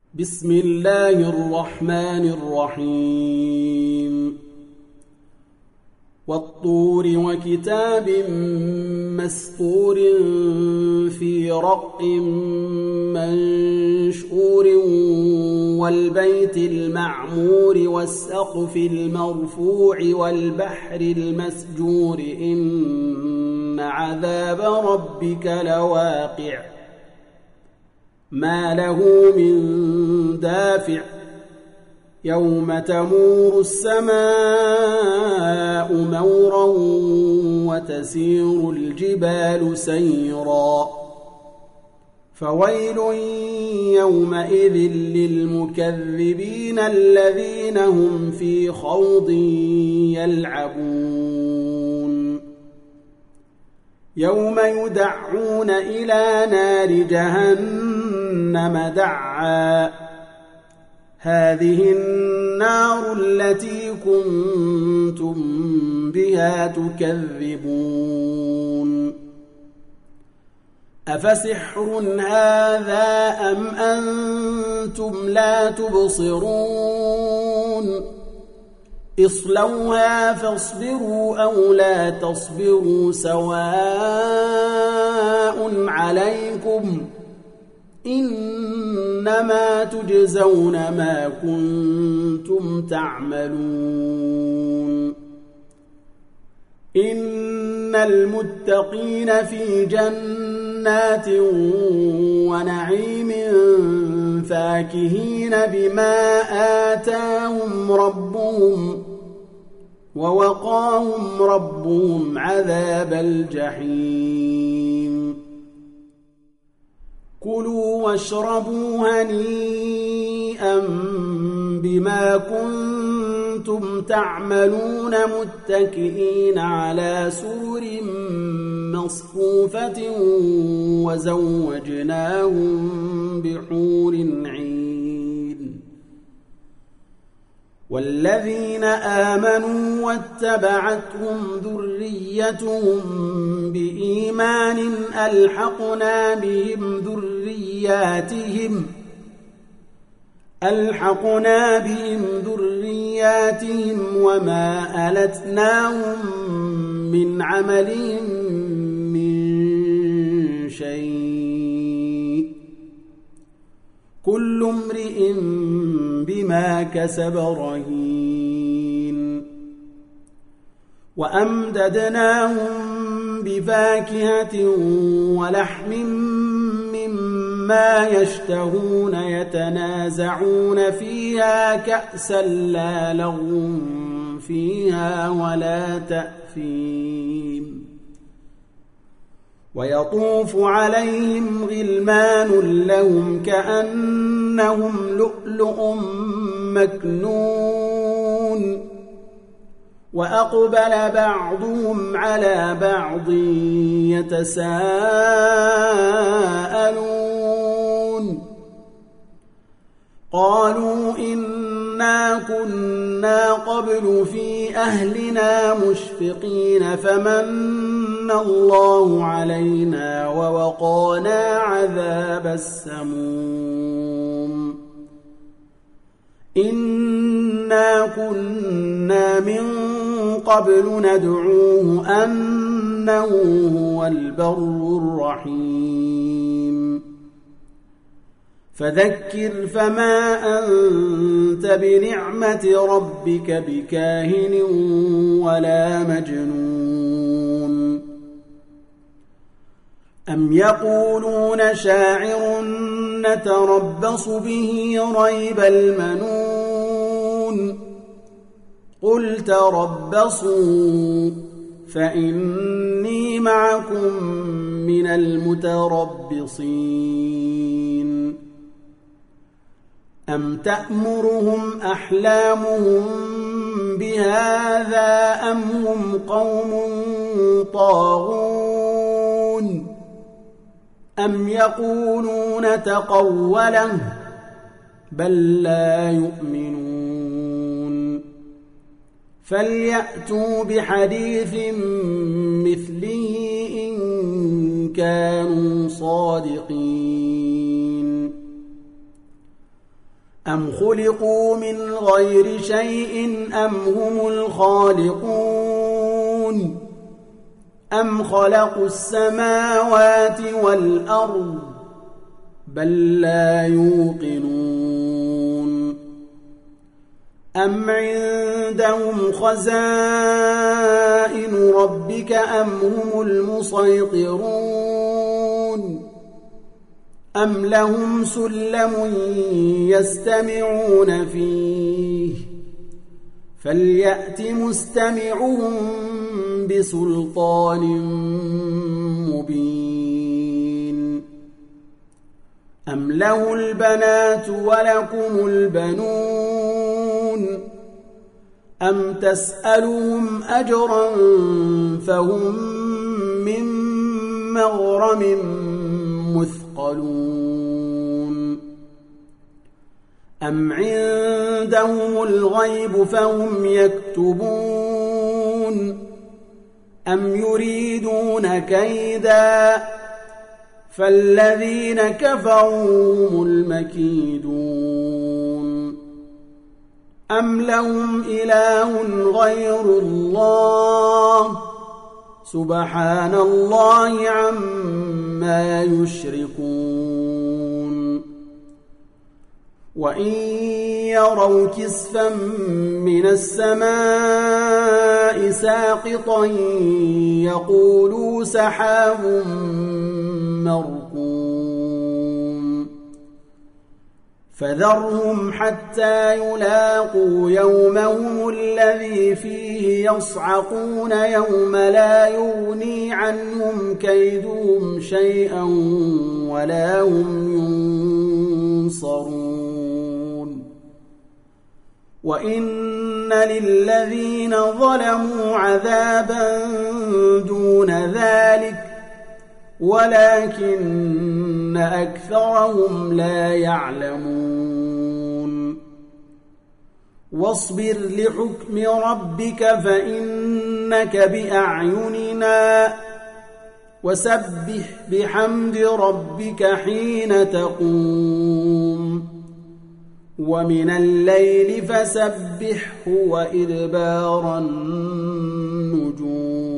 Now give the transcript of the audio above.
بسم الله الرحمن الرحيم والطور وكتاب مسطور في رق منشور والبيت المعمور والسقف المرفوع والبحر المسجور إن عذاب ربك لواقع ما له من دافع يوم تمور السماء مورا وتسير الجبال سيرا فويل يومئذ للمكذبين الذين هم في خوض يلعبون يوم يدعون إلى نار جهنم دعا هذه النار التي كنتم بها تكذبون أفسحر هذا أم أنتم لا تبصرون اصلوها فاصبروا أو لا تصبروا سواء عليكم إنما تجزون ما كنتم تعملون إن المتقين في جنات ونعيم فاكهين بما آتاهم ربهم ووقاهم ربهم عذاب الجحيم كلوا واشربوا هنيئا بما كنتم تعملون متكئين على سرر مصفوفة وزوجناهم بحور عين والذين آمنوا واتبعتهم ذريتهم بإيمان ألحقنا بهم ذرياتهم وما ألتناهم من عملهم من شيء كل امرئ بما كسب رهين وأمددناهم بفاكهة ولحم مما يشتهون يتنازعون فيها كأسا لا لغو فيها ولا تأثيم ويطوف عليهم غلمان لهم كأنهم لؤلؤ مكنون وأقبل بعضهم على بعض يتساءلون قالوا إنا كنا قبل في أهلنا مشفقين فمن الله علينا ووقانا عذاب السموم إنا كنا من قبل ندعوه أنه هو البر الرحيم فذكر فما أنت بنعمة ربك بكاهن ولا مجنون أم يقولون شاعر نتربص به ريب المنون قل تربصوا فإني معكم من المتربصين أم تأمرهم أحلامهم بهذا أم هم قوم طاغون أم يقولون تقوله بل لا يؤمنون فليأتوا بحديث مثله إن كانوا صادقين أم خلقوا من غير شيء أم هم الخالقون أم خلقوا السماوات والأرض بل لا يوقنون أم عندهم خزائن ربك أم هم المسيطرون أم لهم سلم يستمعون فيه فليأت مستمعهم بسلطان مبين أم له البنات ولكم البنون أم تسألهم أجرا فهم من مغرم مثقلون أم عندهم الغيب فهم يكتبون أم يريدون كيدا فالذين كفروا هم المكيدون أم لهم إله غير الله سبحان الله عما يشركون وإن يروا كسفا من السماء ساقطا يقولوا سحاب مركوم فذرهم حتى يلاقوا يومهم الذي فيه يصعقون يوم لا يغني عنهم كيدهم شيئا ولا هم ينصرون وإن للذين ظلموا عذابا دون ذلك ولكن أكثرهم لا يعلمون واصبر لحكم ربك فإنك بأعيننا وسبح بحمد ربك حين تقوم ومن الليل فسبحه وإدبار النجوم